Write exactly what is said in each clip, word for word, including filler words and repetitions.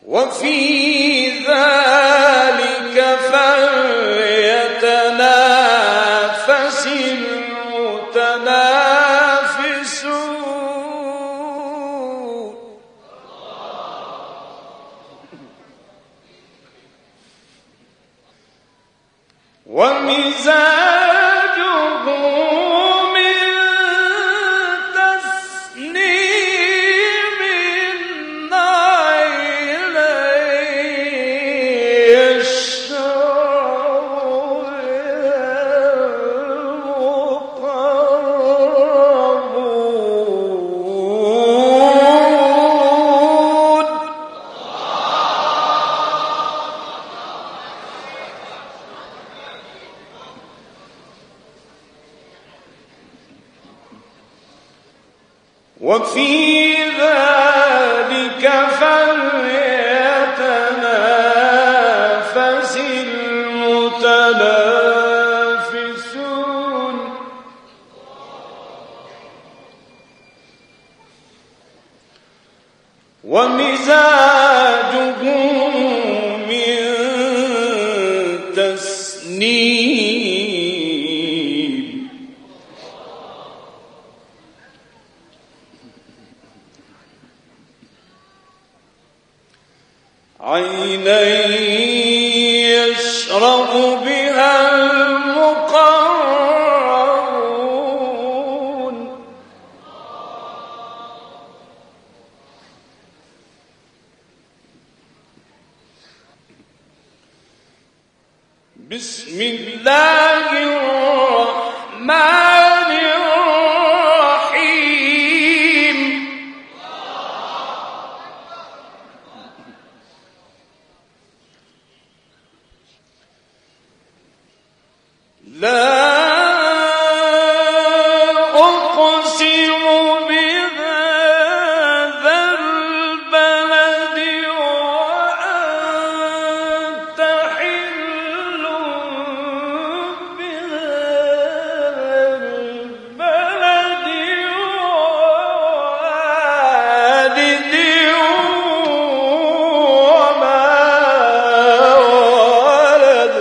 وفي ذلك فليتنافس المتنافسون ومزاجه من تسنيم عين يشرب المقربون وفي ذلك فليتنافس المتنافسون ومزاجه من تسنيم عينا يشرب بها المقربون بسم الله الرحمن الرحيم لا أقسم بهذا البلد وأنت حل بهذا البلد ووالد وما ولد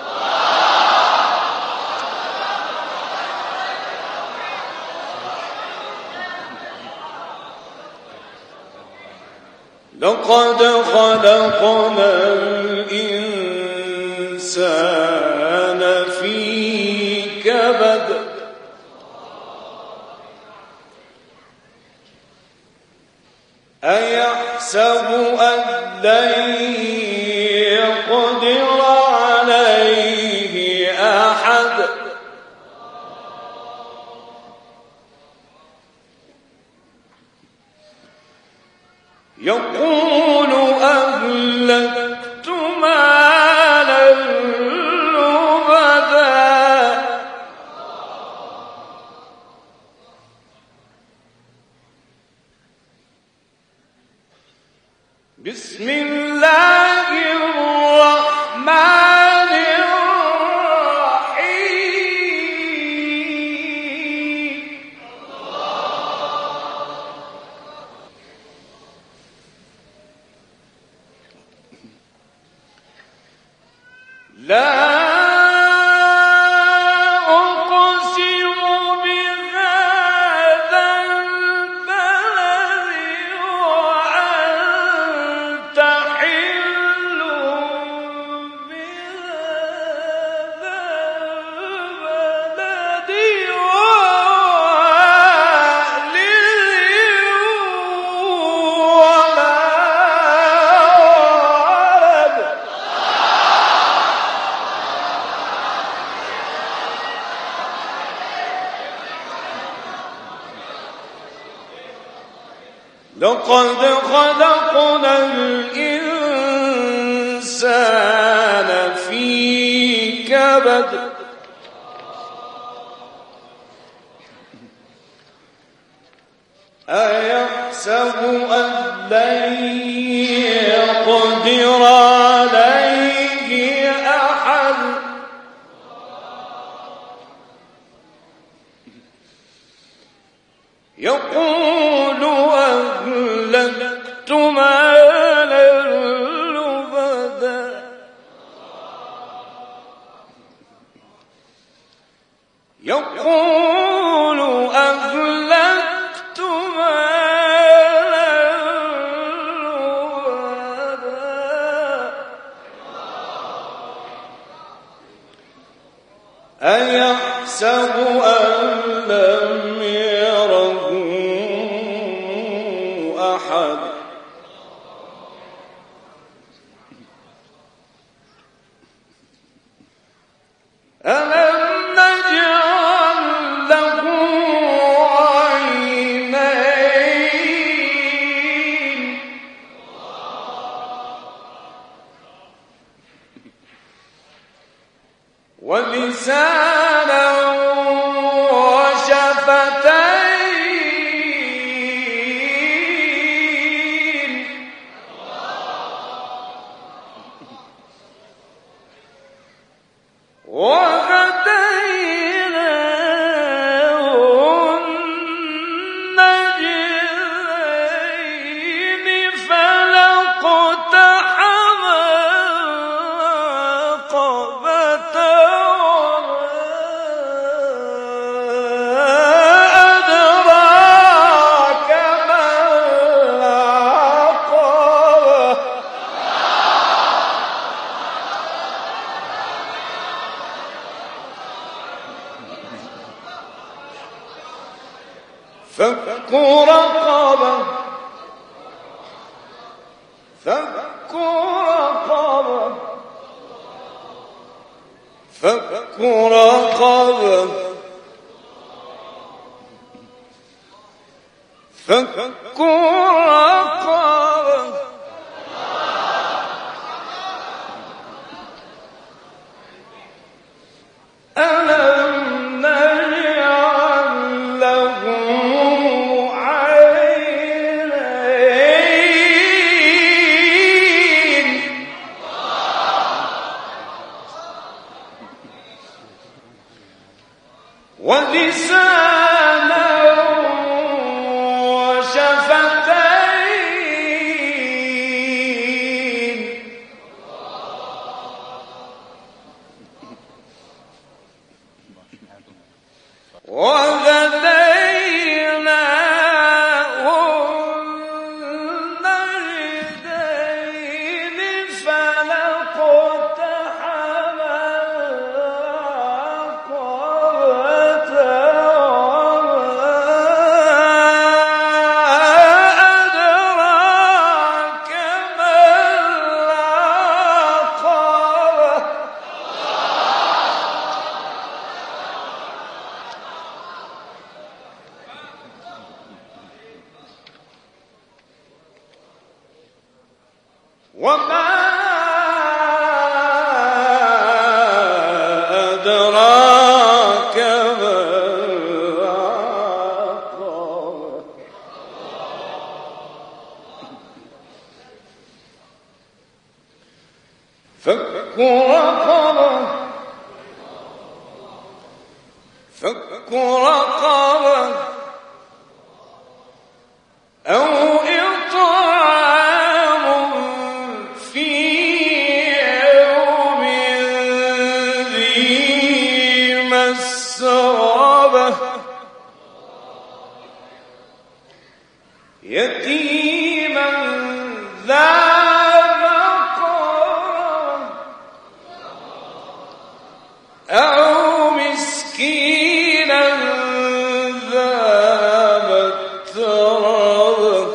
لقد خلقنا الإنسان في كبد أيحسب أن لن يقدر عليه أحد يقول أهلكت مالا لبدا بسم الله الرحمن الرحيم لا أقسم بهذا البلد وأنت حل بهذا البلد ووالد وما ولد لقد خلقنا الإنسان في كبد أيحسب أن لن يقدر عليه أحد يقول أهلكت مالا يحسب أن لم يره أحد ألم نجعل له عينين ولسانا وشفتين وهديناه النجدين فلاقتحم العقبة أدراك ما العقبة فك رقبة فك رقبة فك رقبة فك رقبة ألم نجعل له عينين ولسانا وشفتين وهديناه النجدين فلاقتحم العقبة أدراك ما العقبة وما أدراك ما العقبة فك رقبة فك رقبة أو إطعام في يوم ذي مسغبة يتيما ذا مقربة أو مسكينا ذا متربة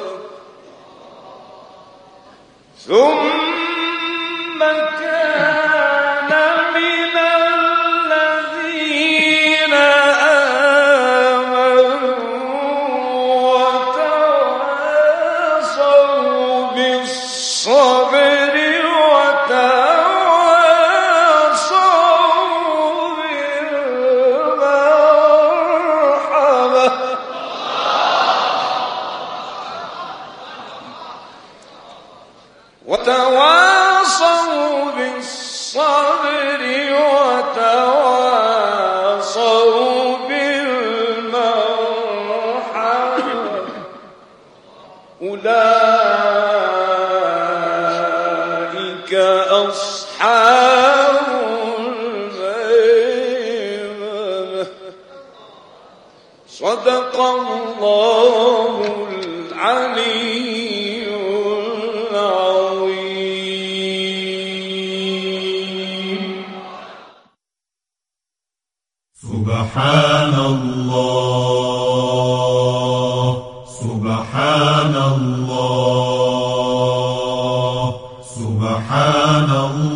ثم كان من الذين آمنوا وتواصوا بالصبر وتواصوا بالمرحمة وتواصوا بالصبر وتواصوا بالمرحمة أولئك أصحاب الميمنة صدق الله العلي العظيم. سبحان الله سبحان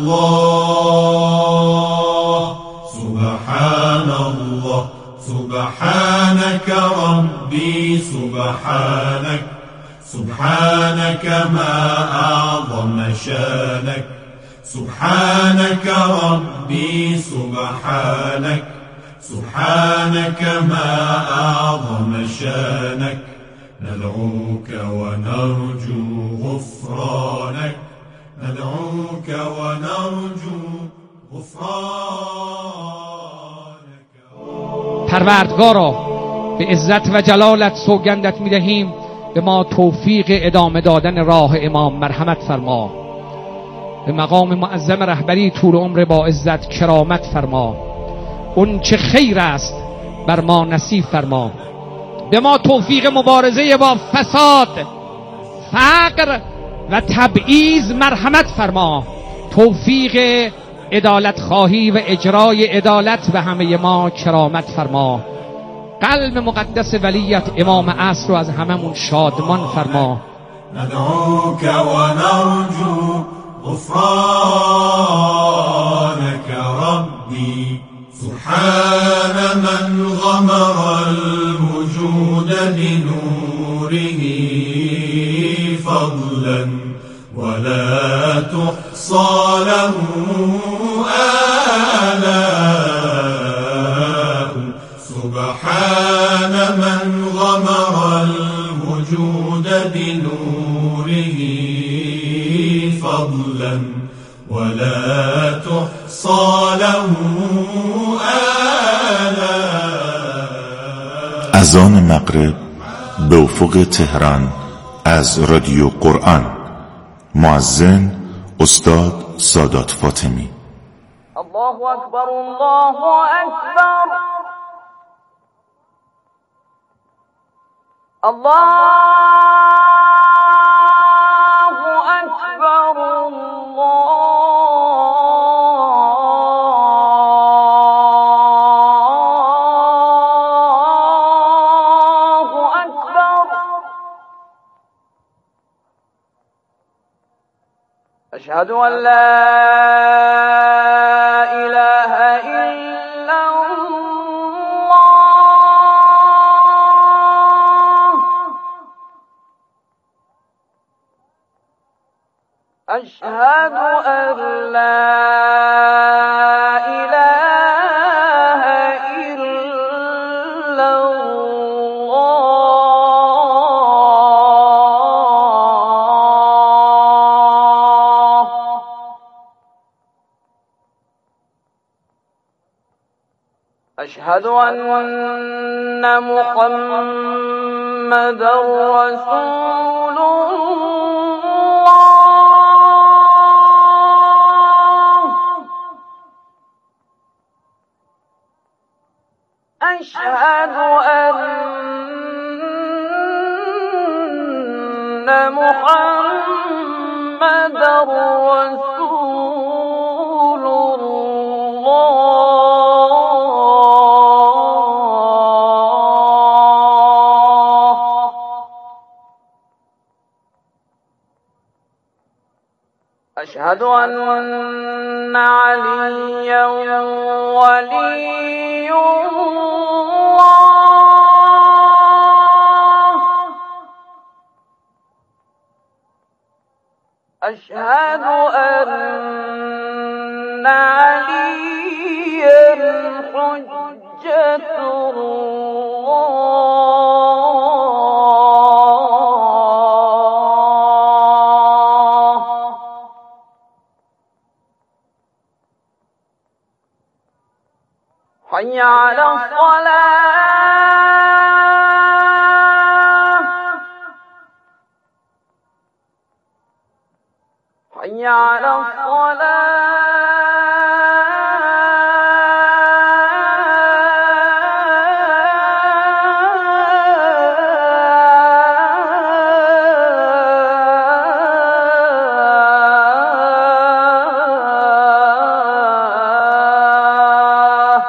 الله سبحان الله سبحانك ربي سبحانك سبحانك ما أعظم شانك سبحانك ربي سبحانك سبحانك ما أعظم شانك ندعوك ونرجو غفرانك ندعوك ونرجو غفرانك. پروردگارا به عزت و جلالت سوگندت می‌دهیم به ما توفیق ادامه دادن راه امام مرحمت فرما، به مقام معظم رهبری طول عمر با عزت کرامت فرما، اون چه خیر است بر ما نصیب فرما، به ما توفیق مبارزه با فساد، فقر و تبعیض مرحمت فرما، توفیق عدالت خواهی و اجرای عدالت به همه ما کرامت فرما، قلب مقدس ولیت امام عصر رو از هممون شادمان فرما. ندعوك ونرجو غفرانك ربي سبحان من غمر الوجود بنوره فضلا ولا تحصى له آلاء سبحان من غمر الوجود بنوره فضلا ولا تحصى له آلاء. اذان مغرب به افق تهران از رادیو قرآن. مؤذن استاد سادات فاطمی. الله أكبر الله أكبر الله أكبر الله أكبر. أشهد أن لا إله إلا الله. أشهد أن لا إله إلا الله. أشهد أن محمدا رسول الله. أشهد أن محمدا رسول الله. أشهد أن عليا ولي الله. أشهد أن عليا حجة الله. حي على الصلاة. حي على الصلاة.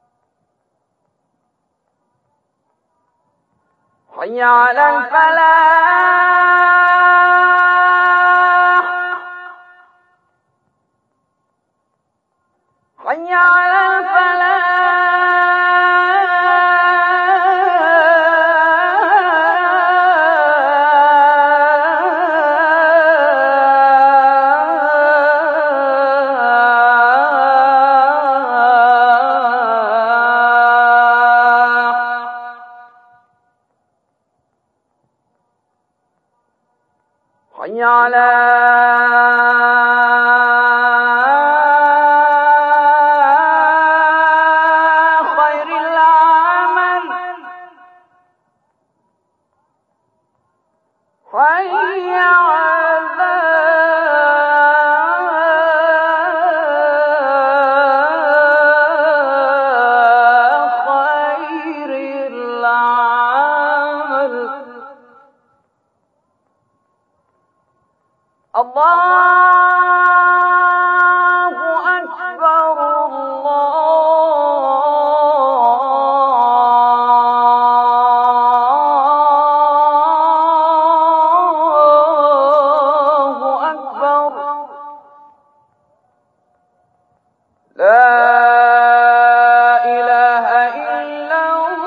حي على الفلاح. حي على خير العمل حي على خير العمل الله أكبر الله أكبر لا إله إلا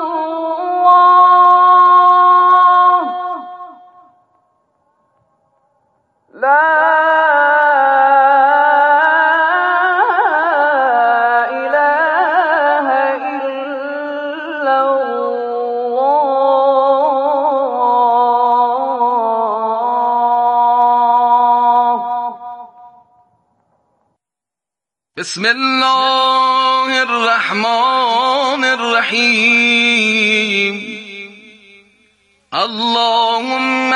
الله لا بسم الله الرحمن الرحيم اللهم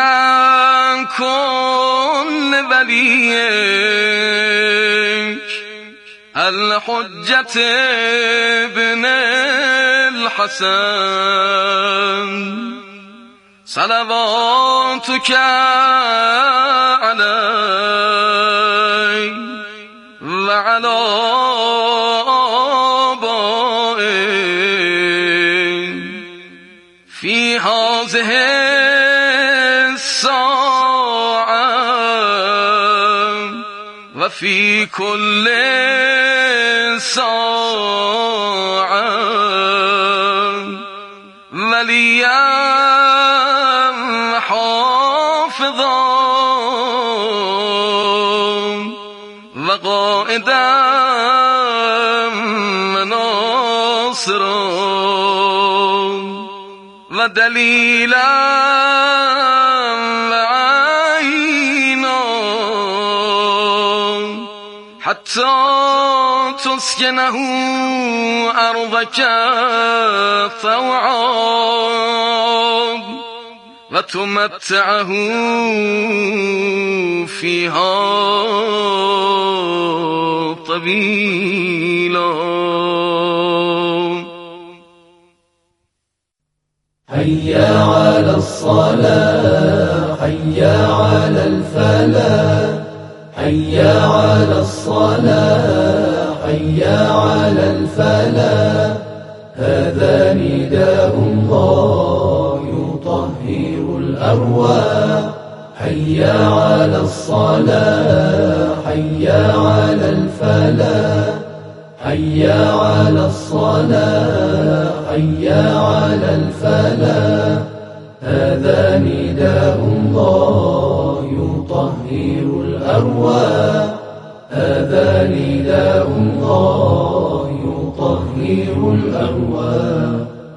كن لوليك الحجة ابن الحسن صلواتك عليه وعلى آبائه في هذه الساعة وفي كل ساعة وليا حافظا وقائدا مناصرا ودليلا وعينا حتى تسكنه أرضك طوعا وتمتعه فيها طويلا. حي على الصلاة حي على الفلاح حي على الصلاة حي على الفلاح هذا نداء الله يطهر الأرواح حي على الصلاة حي على الفلاح حي على الصلاة حي على الفلاح هذا نداء الله يطهر الأرواح هذا نداء الله يطهر الأرواح.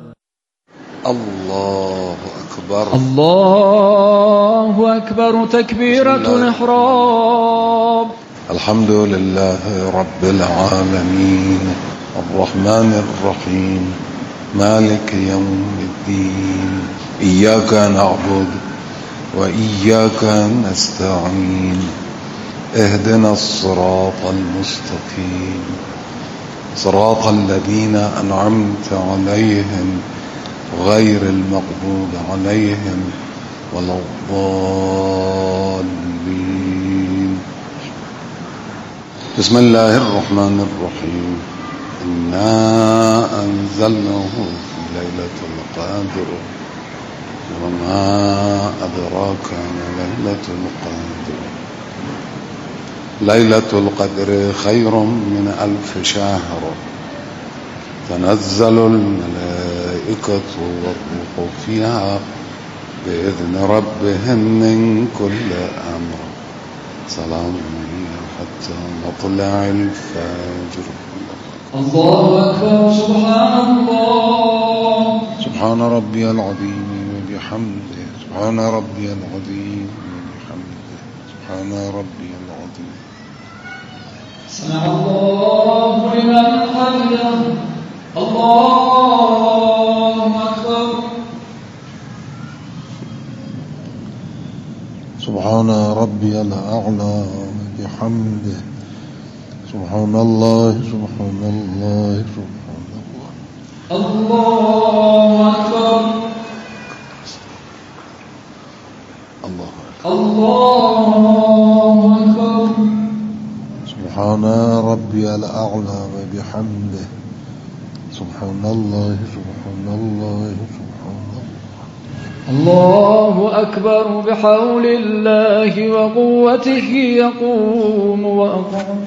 الله أكبر الله أكبر تكبيرة الإحرام. الحمد لله رب العالمين الرحمن الرحيم مالك يوم الدين إياك نعبد وإياك نستعين اهدنا الصراط المستقيم صراط الذين أنعمت عليهم غير المغضوب عليهم ولا الضالين. بسم الله الرحمن الرحيم إنا أنزلناه في ليلة القدر وما أدراك ما ليلة القدر ليلة القدر خير من ألف شهر تنزل الملائكة والروح فيها بإذن ربهم من كل أمر سلام حتى مطلع الفجر. الله أكبر سبحان الله سبحان ربي العظيم وبحمده سبحان ربي العظيم وبحمده سبحان ربي العظيم. سمع الله لمن حمده. الله أكبر. سبحان ربي الأعلى بحمده. سبحان الله سبحان الله سبحان الله. الله أكبر. الله الله أكبر. سبحان ربي الأعلى وبحمده. سبحان الله سبحان الله سبحان الله. الله أكبر بحول الله وقوته يقوم وأقوم.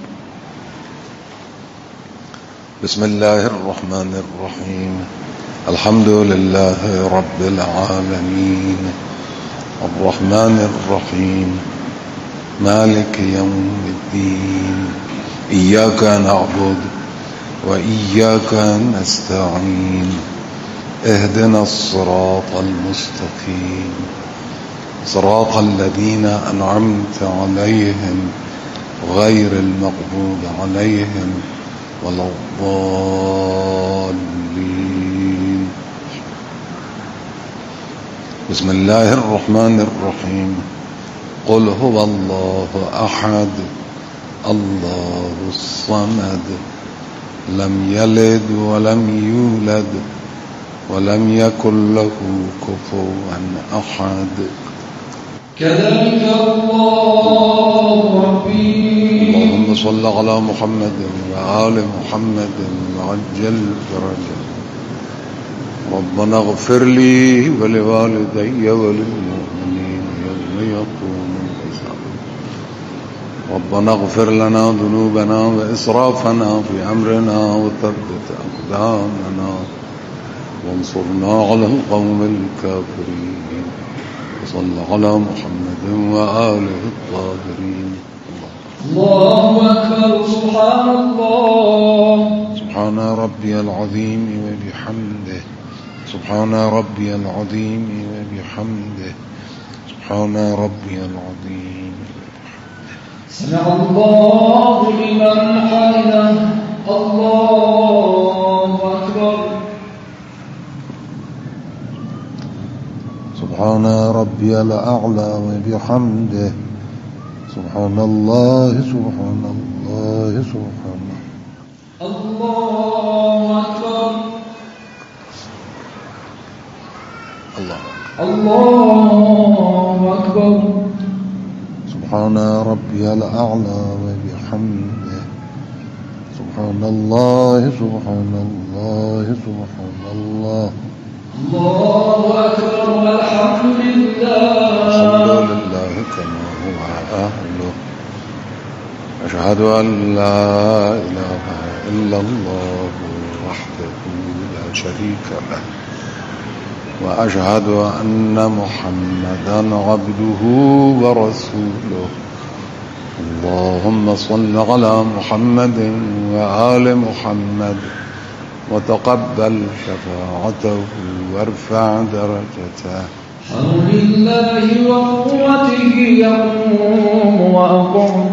بسم الله الرحمن الرحيم. الحمد لله رب العالمين الرحمن الرحيم مالك يوم الدين. إياك نعبد وإياك نستعين. اهدنا الصراط المستقيم صراط الذين أنعمت عليهم غير المغضوب عليهم ولا الضالين. بسم الله الرحمن الرحيم. قل هو الله أحد الله الصمد لم يلد ولم يولد ولم يكن له كفوا أحد. كذلك الله ربي. اللهم صل على محمد وآل محمد وعجل فرجه. ربنا اغفر لي ولوالدي وللمؤمنين يوم يقوم الحساب. ربنا اغفر لنا ذنوبنا وإسرافنا في أمرنا وثبت أقدامنا وانصرنا على القوم الكافرين. وصلى على محمد وآله الطاهرين. الله أكبر. سبحان الله. سبحان ربي العظيم وبحمده. سبحان ربي العظيم وبحمده. سبحان ربي العظيم. سمع الله لمن حمده. الله أكبر. سبحان ربي الأعلى وبحمده. سبحان الله سبحان الله سبحان الله. الله أكبر. الله الله أكبر. سبحان ربي الأعلى وبحمده. سبحان الله سبحان الله سبحان الله. الله أكبر. الحمد لله. الحمد لله كما هو أهله. أشهد أن لا إله إلا الله وحده لا شريك له. وأشهد أن محمدا عبده ورسوله. اللهم صل على محمد وآل محمد وتقبل شفاعته وارفع درجته. حول الله وقوته يقوم وأقوم.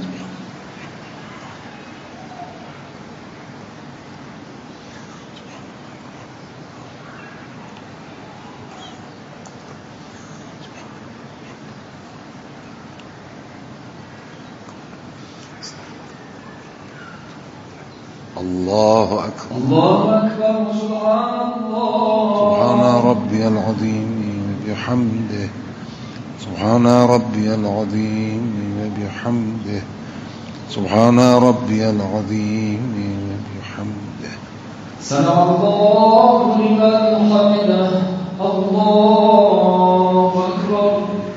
الله أكبر. الله أكبر. سبحان الله. سبحان ربي العظيم وبحمده. سبحان ربي العظيم وبحمده. سبحان ربي العظيم وبحمده. سمع الله لمن حمده. الله أكبر.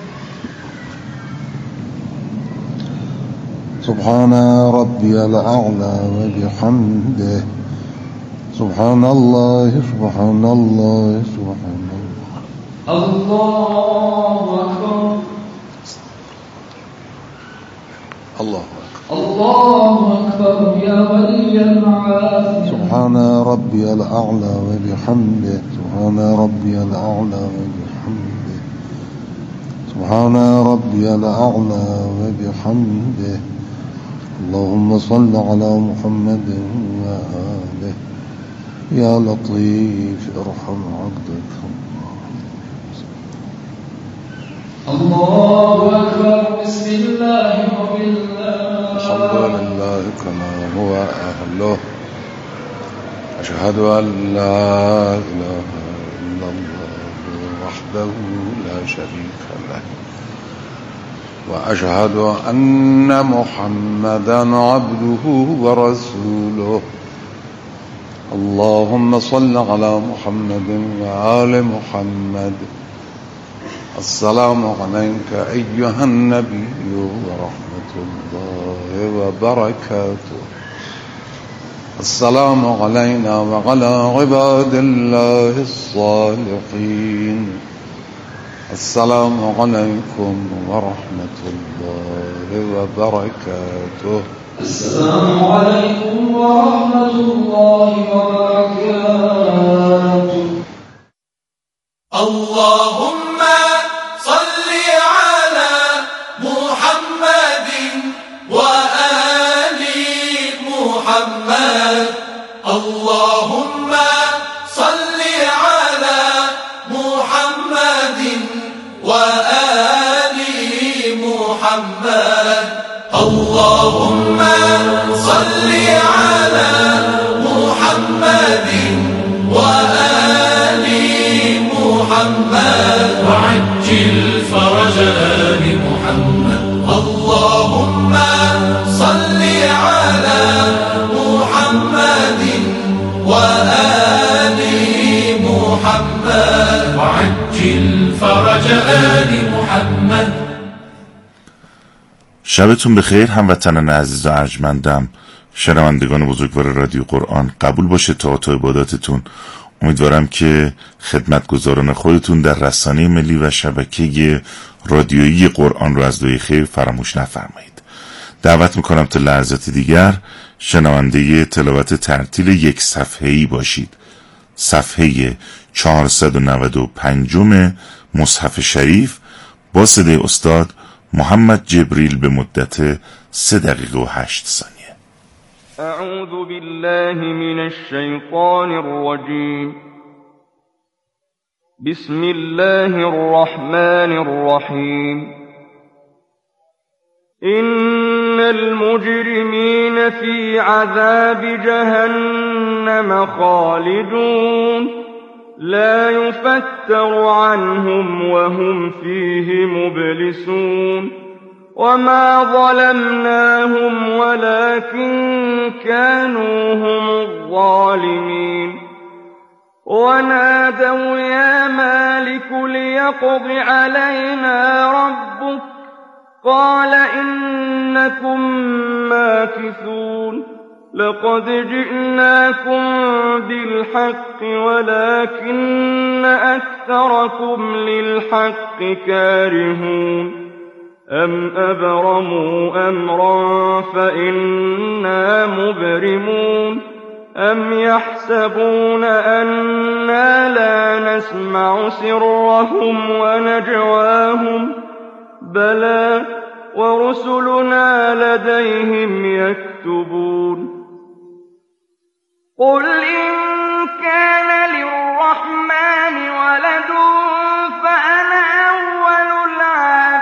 سبحان ربي الأعلى وبحمده. سبحان الله سبحان الله سبحان الله. الله أكبر. الله أكبر. الله أكبر يا ولي المعافي. سبحان ربي الأعلى وبحمده. سبحان ربي الأعلى وبحمده. سبحان ربي الأعلى وبحمده. اللهم صل على محمد وآله. يا لطيف ارحم عبدك. الله أكبر. بسم الله وبالله. الحمد لله كما هو أهله. أشهد أن لا إله إلا الله وحده لا شريك له، وأشهد أن محمدا عبده ورسوله. اللهم صل على محمد وآل محمد. السلام عليك أيها النبي ورحمة الله وبركاته. السلام علينا وعلى عباد الله الصالحين. السلام عليكم ورحمة الله وبركاته. السلام عليكم ورحمة الله وبركاته. اللهم صل على محمد وآل محمد. اللهم صل على محمد وآل محمد. اللهم صل على محمد وآل محمد وعجل فرج آل محمد. اللهم صل على محمد وآل محمد وعجل فرج آل محمد. شبتون بخیر هموطنان عزیز و ارجمندم، شنوندگان بزرگوار رادیو قرآن. قبول باشه طاعت و عباداتتون. امیدوارم که خدمتگزاران خودتون در رسانه ملی و شبکه رادیویی قرآن رو از دوی خیر فراموش نفرمایید. دعوت میکنم تا لحظات دیگر شنونده تلاوت ترتیل یک صفحه‌ای باشید. صفحه چهارصد و نود و پنج مصحف شریف با صدای استاد محمد جبریل به مدت سه دقیقه و هشت ثانیه. أعوذ بالله من الشيطان الرجيم. بسم الله الرحمن الرحيم. إن المجرمين في عذاب جهنم خالدون لا يفتر عنهم وهم فيه مبلسون. وما ظلمناهم ولكن كانوا هم الظالمين. ونادوا يا مالك ليقض علينا ربك قال إنكم ماكثون. لقد جئناكم بالحق ولكن أكثركم للحق كارهون. أم أبرموا أمرا فإنا مبرمون. أم يحسبون أنا لا نسمع سرهم ونجواهم بلى ورسلنا لديهم يكتبون. قل إن كان للرحمن ولد